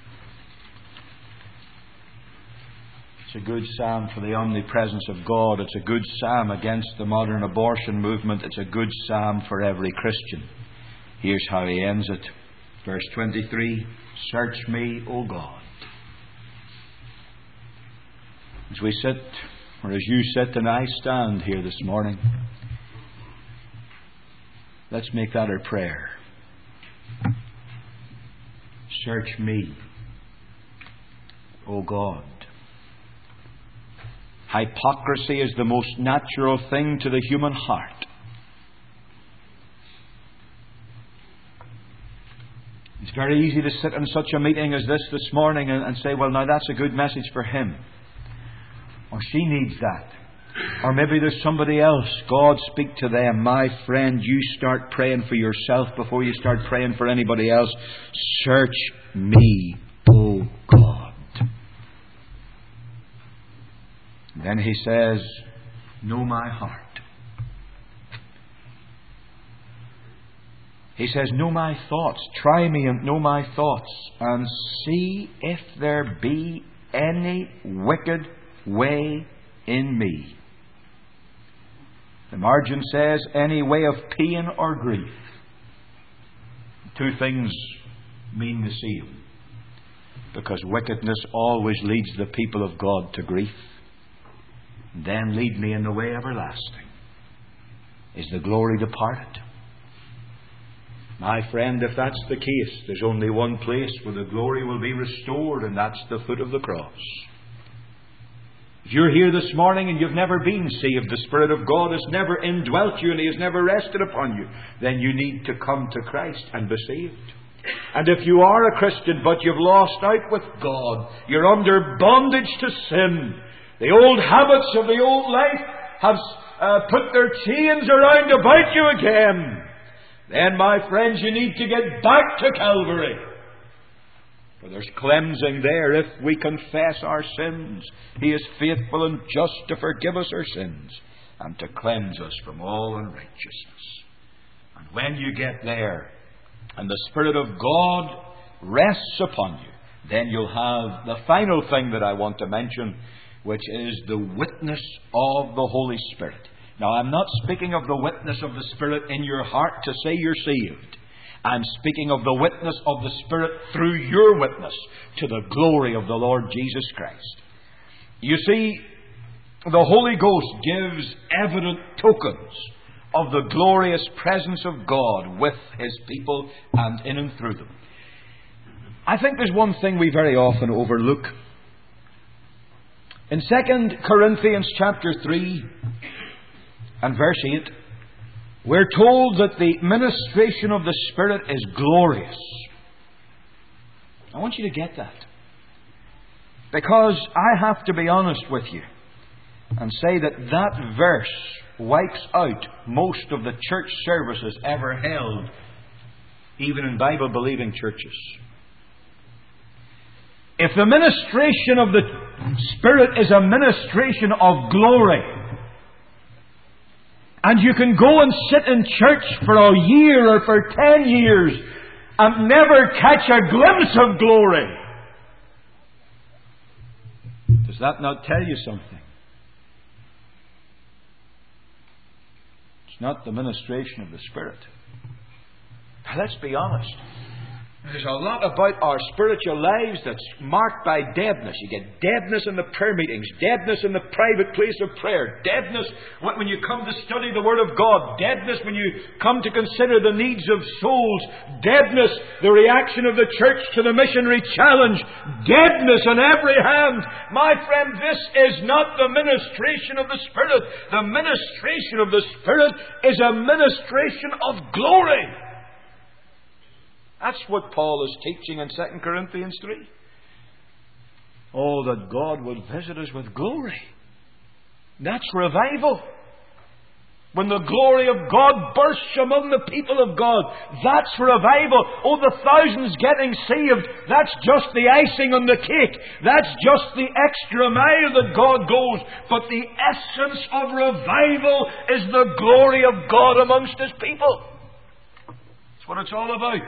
It's a good psalm for the omnipresence of God. It's a good psalm against the modern abortion movement. It's a good psalm for every Christian. Here's how he ends it. Verse twenty-three, search me, O God. As we sit, or as you sit and I stand here this morning, let's make that our prayer. Search me, O God. Hypocrisy is the most natural thing to the human heart. It's very easy to sit in such a meeting as this this morning and, and say, well, now that's a good message for him. Or she needs that. Or maybe there's somebody else. God, speak to them. My friend, you start praying for yourself before you start praying for anybody else. Search me, O God. And then he says, know my heart. He says, know my thoughts. Try me and know my thoughts. And see if there be any wicked way in me. The margin says, any way of pain or grief. Two things mean the same. Because wickedness always leads the people of God to grief. Then lead me in the way everlasting. Is the glory departed? My friend, if that's the case, there's only one place where the glory will be restored, and that's the foot of the cross. If you're here this morning and you've never been saved, the Spirit of God has never indwelt you and He has never rested upon you, then you need to come to Christ and be saved. And if you are a Christian but you've lost out with God, you're under bondage to sin, the old habits of the old life have uh, put their chains around about you again, then, my friends, you need to get back to Calvary. For there's cleansing there if we confess our sins. He is faithful and just to forgive us our sins and to cleanse us from all unrighteousness. And when you get there and the Spirit of God rests upon you, then you'll have the final thing that I want to mention, which is the witness of the Holy Spirit. Now, I'm not speaking of the witness of the Spirit in your heart to say you're saved. I'm speaking of the witness of the Spirit through your witness to the glory of the Lord Jesus Christ. You see, the Holy Ghost gives evident tokens of the glorious presence of God with His people and in and through them. I think there's one thing we very often overlook. In Second Corinthians chapter three and verse eight, we're told that the ministration of the Spirit is glorious. I want you to get that. Because I have to be honest with you and say that that verse wipes out most of the church services ever held, even in Bible-believing churches. If the ministration of the Spirit is a ministration of glory, and you can go and sit in church for a year or for ten years and never catch a glimpse of glory, does that not tell you something? It's not the ministration of the Spirit. Now, let's be honest. There's a lot about our spiritual lives that's marked by deadness. You get deadness in the prayer meetings, deadness in the private place of prayer, deadness when you come to study the Word of God, deadness when you come to consider the needs of souls, deadness, the reaction of the church to the missionary challenge, deadness on every hand. My friend, this is not the ministration of the Spirit. The ministration of the Spirit is a ministration of glory. That's what Paul is teaching in Second Corinthians three. Oh, that God would visit us with glory. That's revival. When the glory of God bursts among the people of God, that's revival. Oh, the thousands getting saved, that's just the icing on the cake. That's just the extra mile that God goes. But the essence of revival is the glory of God amongst His people. That's what it's all about.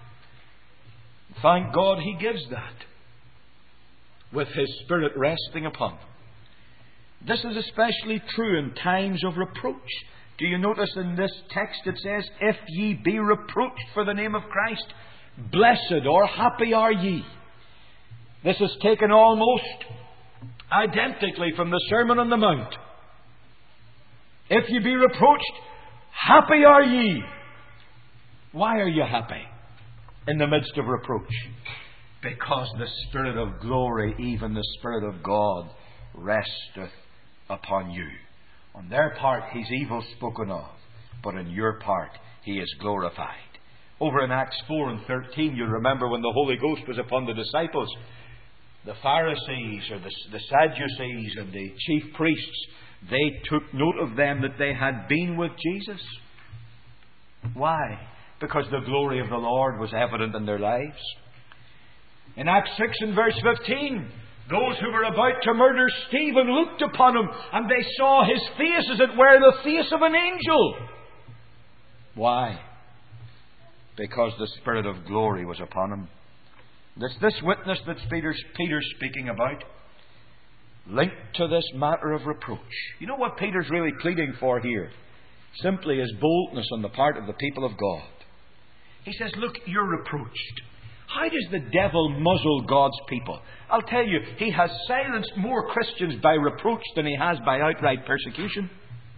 Thank God He gives that, with His Spirit resting upon them. This is especially true in times of reproach. Do you notice in this text it says, if ye be reproached for the name of Christ, blessed or happy are ye. This is taken almost identically from the Sermon on the Mount. If ye be reproached, happy are ye. Why are you happy in the midst of reproach? Because the Spirit of glory, even the Spirit of God, resteth upon you. On their part He's evil spoken of, but in your part He is glorified. Over in Acts four and thirteen, you remember when the Holy Ghost was upon the disciples, the Pharisees or the, the Sadducees and the chief priests, they took note of them that they had been with Jesus. Why? Because the glory of the Lord was evident in their lives. In Acts six and verse fifteen, those who were about to murder Stephen looked upon him, and they saw his face as it were the face of an angel. Why? Because the Spirit of glory was upon him. This, this witness that Peter's, Peter's speaking about, linked to this matter of reproach. You know what Peter's really pleading for here? Simply is boldness on the part of the people of God. He says, look, you're reproached. How does the devil muzzle God's people? I'll tell you, he has silenced more Christians by reproach than he has by outright persecution.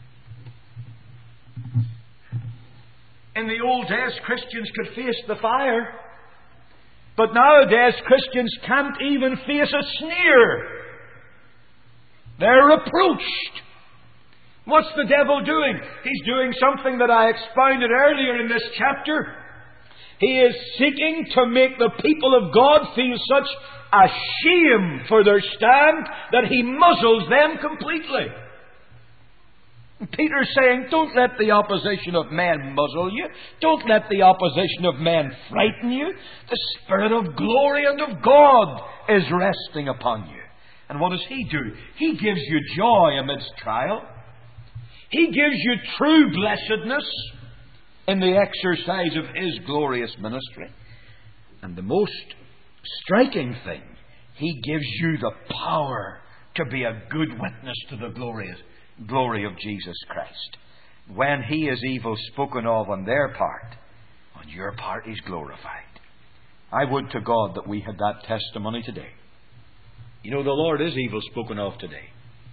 In the old days, Christians could face the fire. But nowadays, Christians can't even face a sneer. They're reproached. What's the devil doing? He's doing something that I expounded earlier in this chapter. He is seeking to make the people of God feel such a shame for their stand that he muzzles them completely. Peter's saying, don't let the opposition of men muzzle you. Don't let the opposition of men frighten you. The Spirit of glory and of God is resting upon you. And what does He do? He gives you joy amidst trial. He gives you true blessedness in the exercise of His glorious ministry. And the most striking thing, He gives you the power to be a good witness to the glorious glory of Jesus Christ. When He is evil spoken of on their part, on your part He's glorified. I would to God that we had that testimony today. You know, the Lord is evil spoken of today.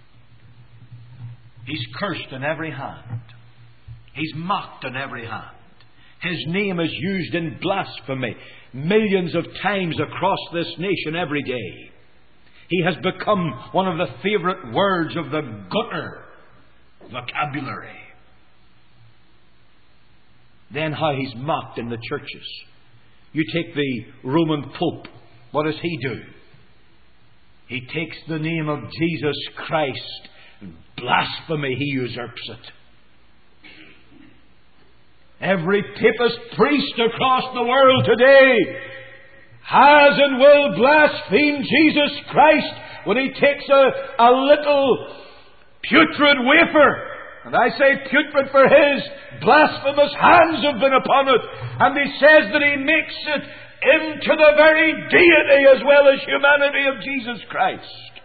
He's cursed on every hand. He's mocked on every hand. His name is used in blasphemy millions of times across this nation every day. He has become one of the favourite words of the gutter vocabulary. Then how He's mocked in the churches. You take the Roman Pope. What does he do? He takes the name of Jesus Christ. Blasphemy, he usurps it. Every papist priest across the world today has and will blaspheme Jesus Christ when he takes a, a little putrid wafer. And I say putrid for his blasphemous hands have been upon it. And he says that he makes it into the very deity as well as humanity of Jesus Christ.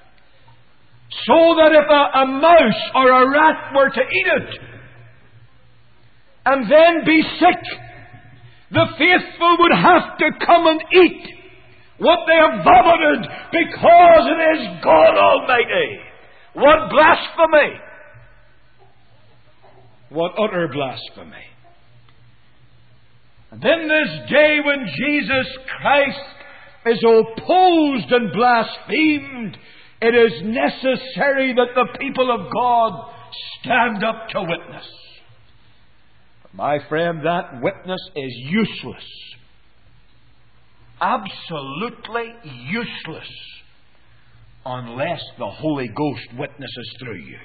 So that if a, a mouse or a rat were to eat it and then be sick, The faithful would have to come and eat what they have vomited, because it is God Almighty. What blasphemy! What utter blasphemy. And in this day when Jesus Christ is opposed and blasphemed, it is necessary that the people of God stand up to witness. My friend, that witness is useless. Absolutely useless unless the Holy Ghost witnesses through you.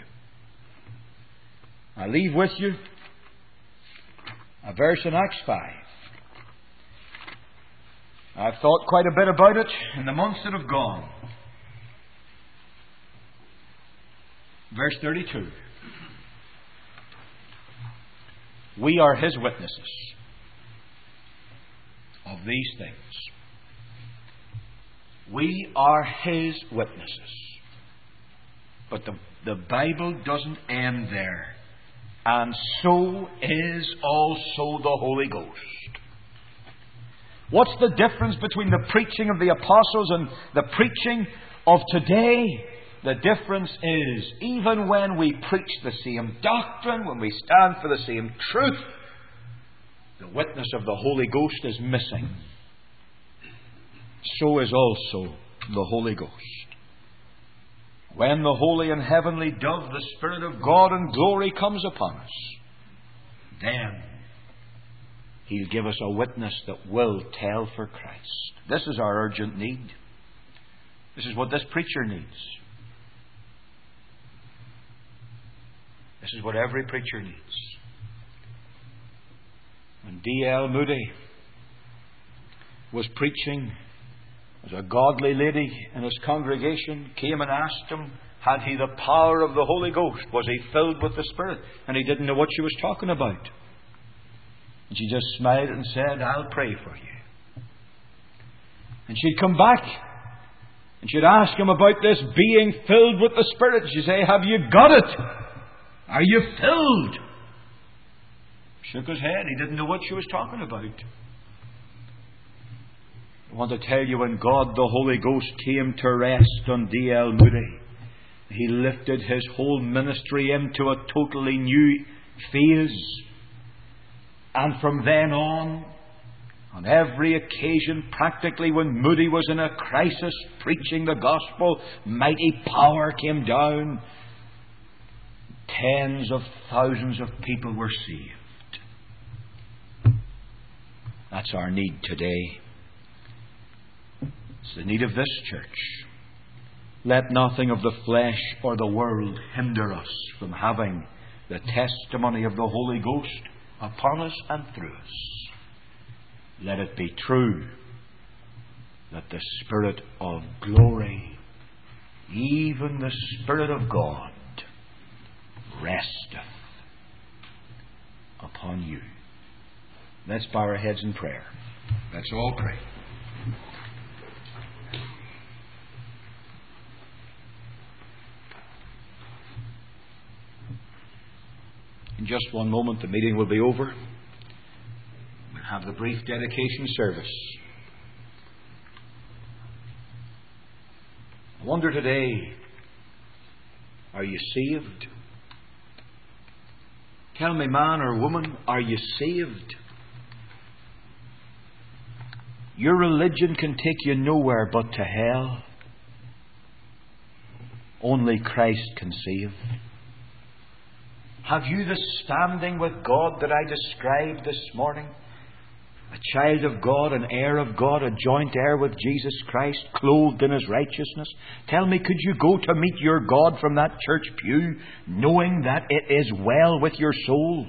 I leave with you a verse in Acts five. I've thought quite a bit about it in the months that have gone. Verse thirty-two. We are His witnesses of these things. We are His witnesses. But the, the Bible doesn't end there. And so is also the Holy Ghost. What's the difference between the preaching of the apostles and the preaching of today? The difference is, even when we preach the same doctrine, when we stand for the same truth, the witness of the Holy Ghost is missing. So is also the Holy Ghost. When the holy and heavenly dove, the Spirit of God in glory, comes upon us, then He'll give us a witness that will tell for Christ. This is our urgent need. This is what this preacher needs. This is what every preacher needs. When D L Moody was preaching, as a godly lady in his congregation came and asked him, had he the power of the Holy Ghost? Was he filled with the Spirit? And he didn't know what she was talking about. And she just smiled and said, I'll pray for you. And she'd come back and she'd ask him about this being filled with the Spirit. She'd say, have you got it? Are you filled? Shook his head. He didn't know what she was talking about. I want to tell you, when God the Holy Ghost came to rest on D L Moody, He lifted his whole ministry into a totally new phase. And from then on, on every occasion, practically when Moody was in a crisis preaching the gospel, mighty power came down. Tens of thousands of people were saved. That's our need today. It's the need of this church. Let nothing of the flesh or the world hinder us from having the testimony of the Holy Ghost upon us and through us. Let it be true that the Spirit of glory, even the Spirit of God, resteth upon you. Let's bow our heads in prayer. Let's all pray. In just one moment, the meeting will be over. We'll have the brief dedication service. I wonder today, are you saved? Tell me, man or woman, are you saved? Your religion can take you nowhere but to hell. Only Christ can save. Have you the standing with God that I described this morning? A child of God, an heir of God, a joint heir with Jesus Christ, clothed in His righteousness. Tell me, could you go to meet your God from that church pew, knowing that it is well with your soul?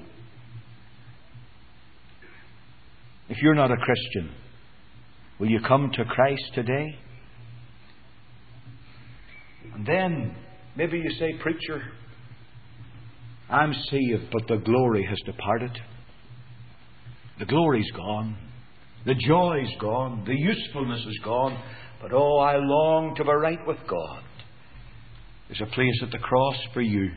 If you're not a Christian, will you come to Christ today? And then, maybe you say, preacher, I'm saved, but the glory has departed. The glory's gone. The joy's gone. The usefulness is gone. But oh, I long to be right with God. There's a place at the cross for you.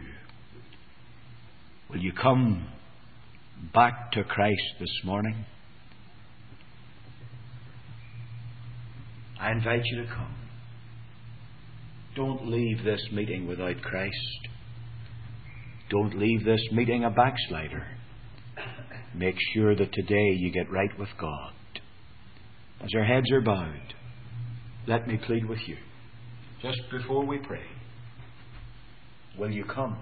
Will you come back to Christ this morning? I invite you to come. Don't leave this meeting without Christ. Don't leave this meeting a backslider. Make sure that today you get right with God. As our heads are bowed, let me plead with you, just before we pray, will you come?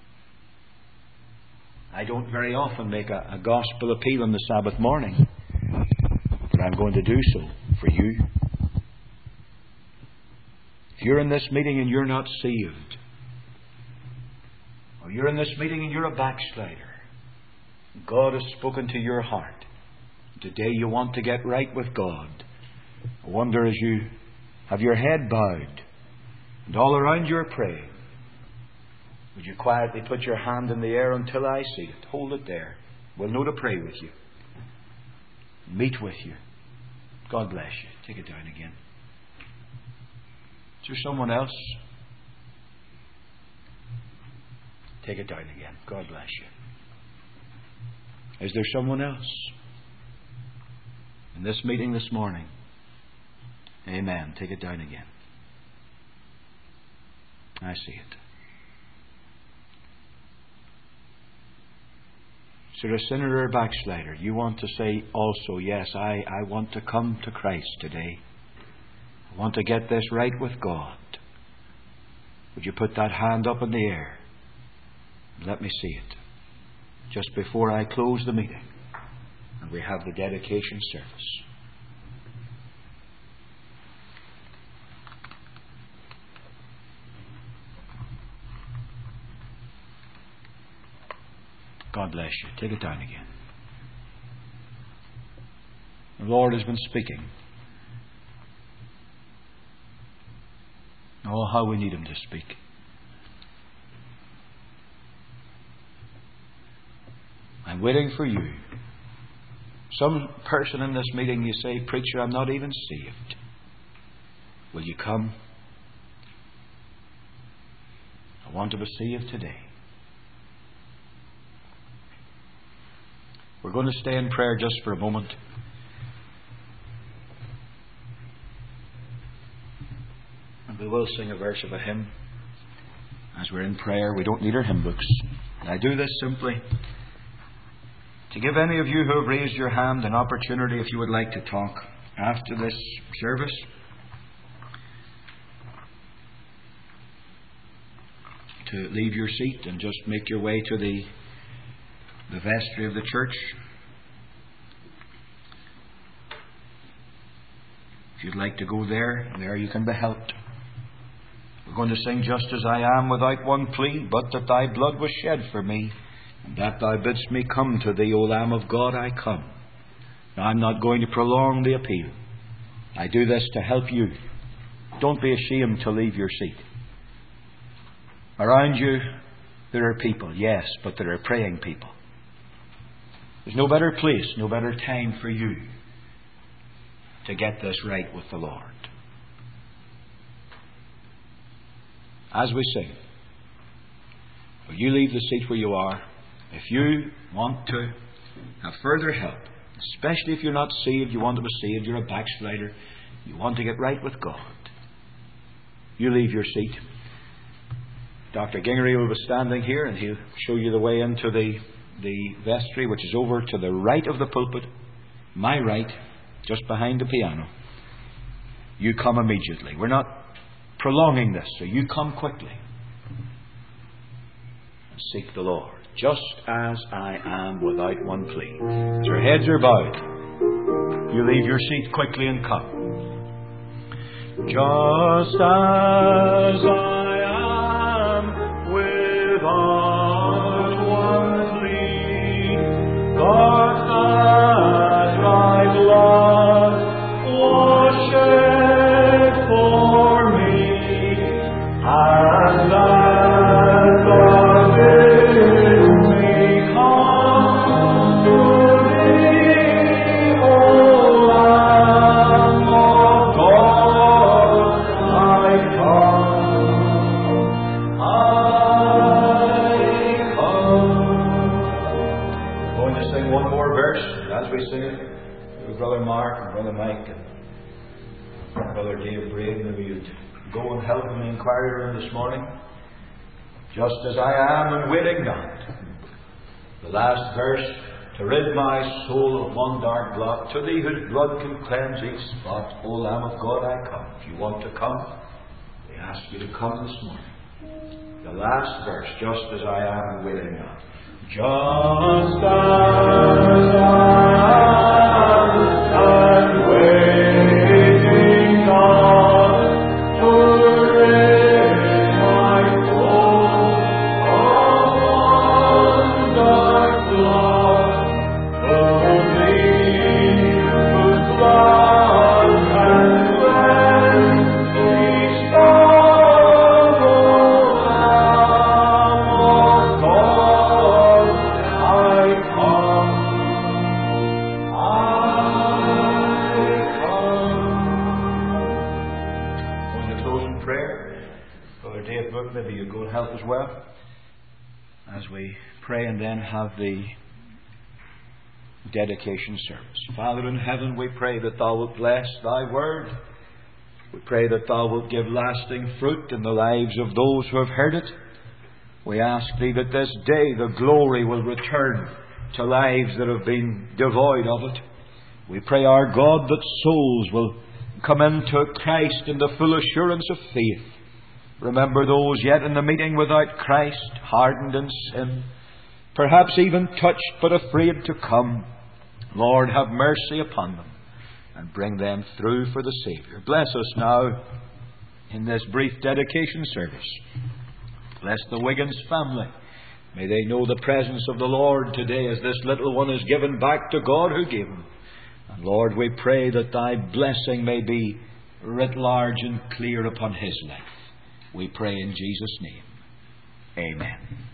I don't very often make a, a gospel appeal on the Sabbath morning, but I'm going to do so for you. If you're in this meeting and you're not saved, or you're in this meeting and you're a backslider, God has spoken to your heart. Today you want to get right with God. I wonder, as you have your head bowed and all around you are praying, would you quietly put your hand in the air until I see it? Hold it there. We'll know to pray with you. Meet with you. God bless you. Take it down again. Is there someone else? Take it down again. God bless you. Is there someone else in this meeting this morning? Amen. Take it down again. I see it. Is there a sinner or a backslider? You want to say also, yes, I, I want to come to Christ today. I want to get this right with God. Would you put that hand up in the air? Let me see it. Just before I close the meeting and we have the dedication service. God bless you. Take it down again. The Lord has been speaking. Oh, how we need Him to speak. I'm waiting for you. Some person in this meeting, you say, preacher, I'm not even saved. Will you come? I want to be saved today. We're going to stay in prayer just for a moment. And we will sing a verse of a hymn as we're in prayer. We don't need our hymn books. And I do this simply to give any of you who have raised your hand an opportunity, if you would like to talk after this service, to leave your seat and just make your way to the the vestry of the church. If you'd like to go there, there you can be helped. We're going to sing Just As I Am without one plea, but that Thy blood was shed for me, and that Thou bidst me come to Thee, O Lamb of God, I come. Now, I'm not going to prolong the appeal. I do this to help you. Don't be ashamed to leave your seat. Around you, there are people, yes, but there are praying people. There's no better place, no better time for you to get this right with the Lord. As we sing, will you leave the seat where you are? If you want to have further help, especially if you're not saved, you want to be saved, you're a backslider, you want to get right with God, you leave your seat. Doctor Gingery will be standing here and he'll show you the way into the the vestry, which is over to the right of the pulpit, my right, just behind the piano. You come immediately. We're not prolonging this, so you come quickly and seek the Lord, just as I am without one plea. As your heads are bowed, you leave your seat quickly and come. Just as I am without one plea, but that Thy blood was shed for me, and that Thou bidst me come to Thee, O Lamb of God, I come, I come. We're going to sing one more verse. As we sing it, with Brother Mark and Brother Mike and Brother Dave Brain, maybe you'd go and help an inquirer this morning. Just as I am and waiting not. The last verse, to rid my soul of one dark blot, to thee whose blood can cleanse each spot, O Lamb of God, I come. If you want to come, we ask you to come this morning. The last verse, just as I am and waiting not. Just as I am and waiting not, to rid my soul of one dark blot, to thee whose blood can cleanse each spot, O Lamb of God, I come, I come. Going to close in prayer. Brother Dave Book, maybe you go and help as well, as we pray and then have the dedication service. Father in heaven, we pray that Thou wilt bless Thy word. We pray that Thou wilt give lasting fruit in the lives of those who have heard it. We ask Thee that this day the glory will return to lives that have been devoid of it. We pray, our God, that souls will come into Christ in the full assurance of faith. Remember those yet in the meeting without Christ, hardened in sin, perhaps even touched but afraid to come. Lord, have mercy upon them and bring them through for the Saviour. Bless us now in this brief dedication service. Bless the Wiggins family. May they know the presence of the Lord today as this little one is given back to God who gave him. And Lord, we pray that Thy blessing may be writ large and clear upon his life. We pray in Jesus' name. Amen.